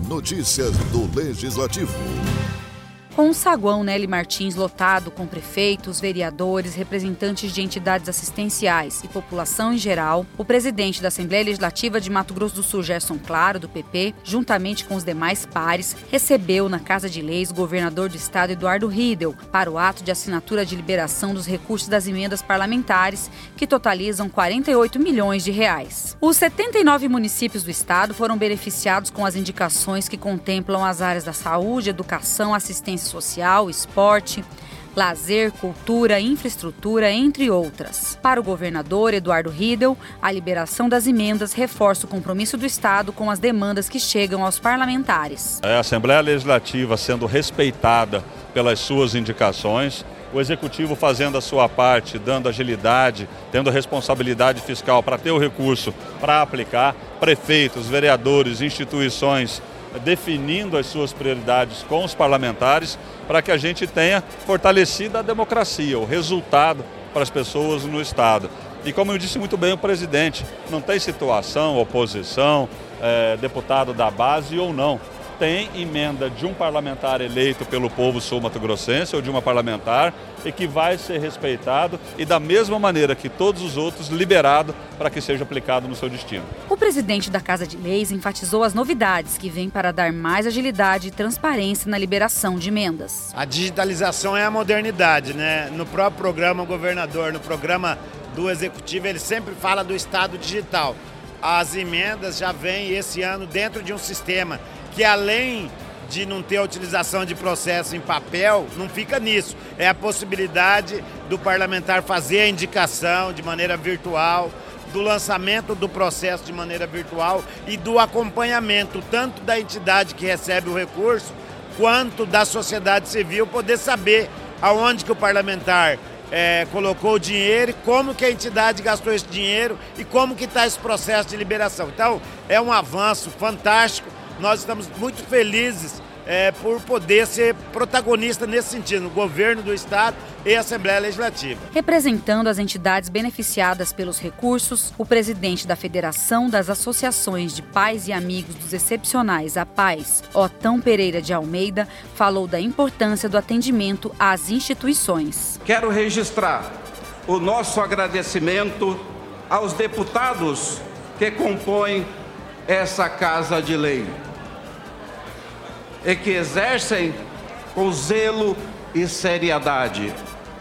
Notícias do Legislativo. Com o saguão Nelly Martins lotado com prefeitos, vereadores, representantes de entidades assistenciais e população em geral, o presidente da Assembleia Legislativa de Mato Grosso do Sul, Gerson Claro, do PP, juntamente com os demais pares, recebeu na Casa de Leis o governador do estado, Eduardo Riedel, para o ato de assinatura de liberação dos recursos das emendas parlamentares, que totalizam 48 milhões de reais. Os 79 municípios do estado foram beneficiados com as indicações que contemplam as áreas da saúde, educação, assistência social, esporte, lazer, cultura, infraestrutura, entre outras. Para o governador Eduardo Riedel, a liberação das emendas reforça o compromisso do Estado com as demandas que chegam aos parlamentares. A Assembleia Legislativa sendo respeitada pelas suas indicações, o Executivo fazendo a sua parte, dando agilidade, tendo responsabilidade fiscal para ter o recurso para aplicar, prefeitos, vereadores, instituições definindo as suas prioridades com os parlamentares para que a gente tenha fortalecido a democracia, o resultado para as pessoas no Estado. E como eu disse muito bem o presidente, não tem situação, oposição, deputado da base ou não. Tem emenda de um parlamentar eleito pelo povo sul-mato-grossense ou de uma parlamentar e que vai ser respeitado e da mesma maneira que todos os outros liberado para que seja aplicado no seu destino. O presidente da Casa de Leis enfatizou as novidades que vêm para dar mais agilidade e transparência na liberação de emendas. A digitalização é a modernidade, né? No próprio programa governador, no programa do Executivo, ele sempre fala do Estado digital. As emendas já vêm esse ano dentro de um sistema que, além de não ter a utilização de processo em papel, não fica nisso. É a possibilidade do parlamentar fazer a indicação de maneira virtual, do lançamento do processo de maneira virtual e do acompanhamento tanto da entidade que recebe o recurso, quanto da sociedade civil poder saber aonde que o parlamentar colocou o dinheiro, como que a entidade gastou esse dinheiro e como que está esse processo de liberação. Então, é um avanço fantástico. Nós estamos muito felizes por poder ser protagonista nesse sentido, no governo do Estado e a Assembleia Legislativa. Representando as entidades beneficiadas pelos recursos, o presidente da Federação das Associações de Pais e Amigos dos Excepcionais, a PAES, Otão Pereira de Almeida, falou da importância do atendimento às instituições. Quero registrar o nosso agradecimento aos deputados que compõem essa Casa de Lei e que exercem com zelo e seriedade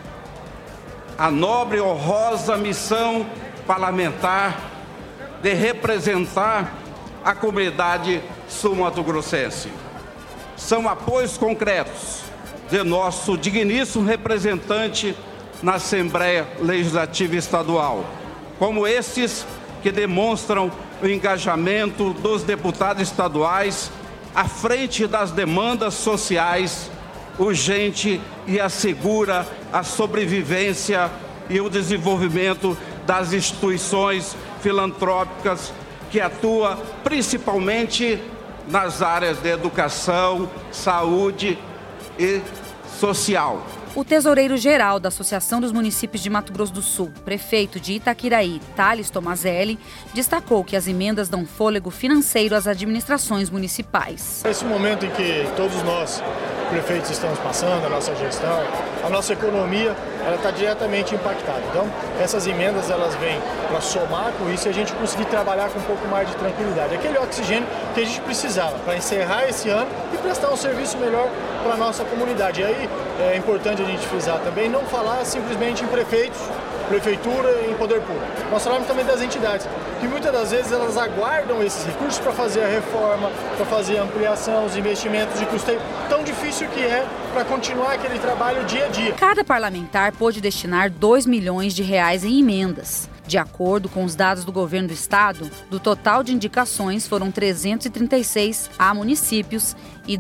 a nobre e honrosa missão parlamentar de representar a comunidade sul-mato-grossense. São apoios concretos de nosso digníssimo representante na Assembleia Legislativa Estadual, como estes que demonstram o engajamento dos deputados estaduais à frente das demandas sociais urgente e assegura a sobrevivência e o desenvolvimento das instituições filantrópicas que atuam principalmente nas áreas de educação, saúde e social. O tesoureiro-geral da Associação dos Municípios de Mato Grosso do Sul, prefeito de Itaquiraí, Thales Tomazelli, destacou que as emendas dão fôlego financeiro às administrações municipais. Esse momento em que todos nós, prefeitos, estamos passando, a nossa gestão, a nossa economia, ela está diretamente impactada. Então, essas emendas elas vêm para somar com isso e a gente conseguir trabalhar com um pouco mais de tranquilidade. Aquele oxigênio que a gente precisava para encerrar esse ano e prestar um serviço melhor para a nossa comunidade. E aí é importante a gente frisar também, não falar simplesmente em prefeitos, prefeitura e em poder público. Nós falamos também das entidades, que muitas das vezes elas aguardam esses recursos para fazer a reforma, para fazer a ampliação, os investimentos de custeio, tão difícil que é para continuar aquele trabalho dia a dia. Cada parlamentar pôde destinar 2 milhões de reais em emendas. De acordo com os dados do governo do estado, do total de indicações foram 336 a municípios e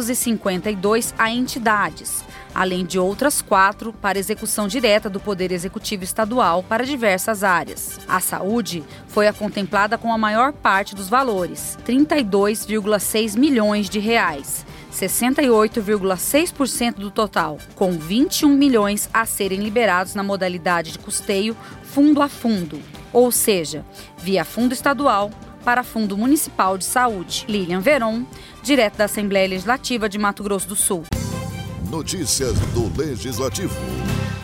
252 a entidades, além de outras 4 para execução direta do Poder Executivo Estadual para diversas áreas. A saúde foi a contemplada com a maior parte dos valores, 32,6 milhões de reais. 68,6% do total, com 21 milhões a serem liberados na modalidade de custeio fundo a fundo, ou seja, via fundo estadual, para Fundo Municipal de Saúde. Lilian Veron, direto da Assembleia Legislativa de Mato Grosso do Sul. Notícias do Legislativo.